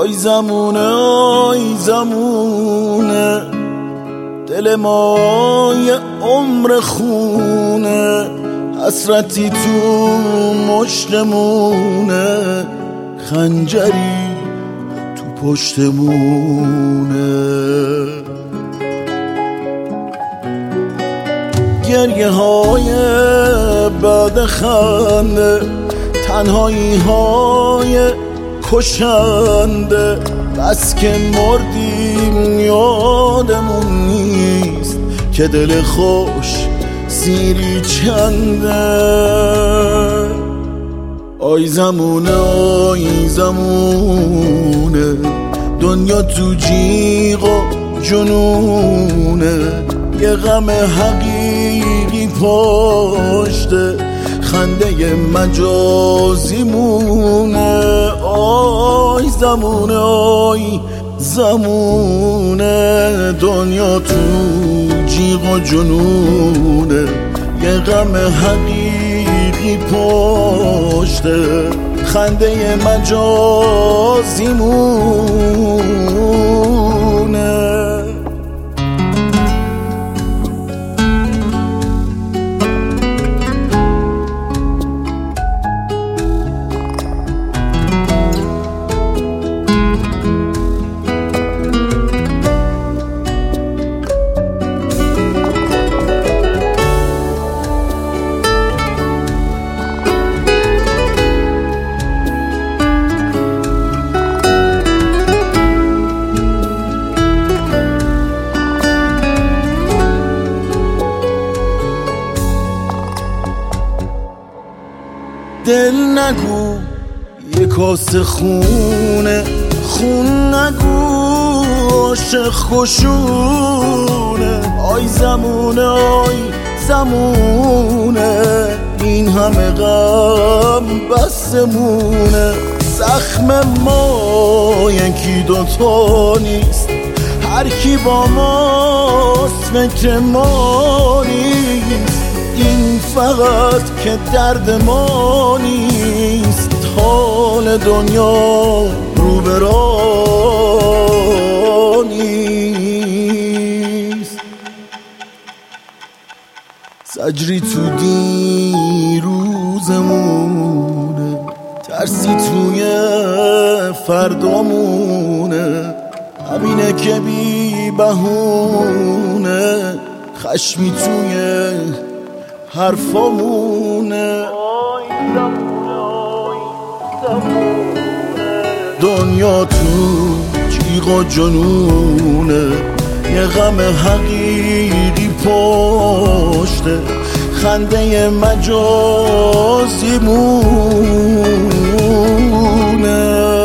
آی زمونه آی زمونه دل ما یه عمر خونه حسرتی تو مشتمونه خنجری تو پشتمونه گریه های بعد خنده تنهایی های کشنده بس که مردیم یادمون نیست که دل خوش سیری چنده آی زمونه آی زمونه دنیا تو جیغ و جنونه یه غم حقیقی پشته خنده مجازی مونه آی زمونه آی زمونه دنیا تو جیغ و جنونه یه غم حقیقی پشته خنده مجازی مونه دل نگو یه کاسه خونه خون نگو عاشق خوشونه آی زمونه آی زمونه این همه غم بسمونه زخم ما یکی دوتا نیست هر کی با ماست فکر ما نیست این فقط که درد ما نیست حال دنیا رو به راه نیست زجری تو دیروزمونه ترسی توی فردامونه همینه که بی بهونه خشمی توی حرفامونه دنیا تو جیغ و جنونه یه غم حقیقی پشته خنده مجازی مونه